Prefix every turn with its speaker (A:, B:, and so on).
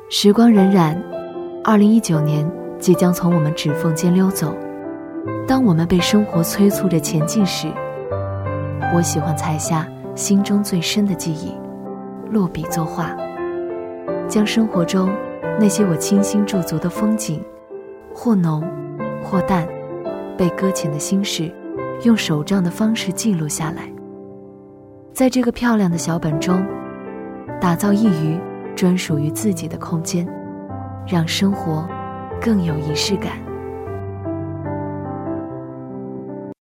A: 时光荏苒，2019年即将从我们指缝间溜走。当我们被生活催促着前进时，我喜欢采下心中最深的记忆，落笔作画，将生活中那些我倾心驻足的风景，或浓或淡，被搁浅的心事，用手账的方式记录下来。在这个漂亮的小本中，打造一隅专属于自己的空间，让生活更有仪式感。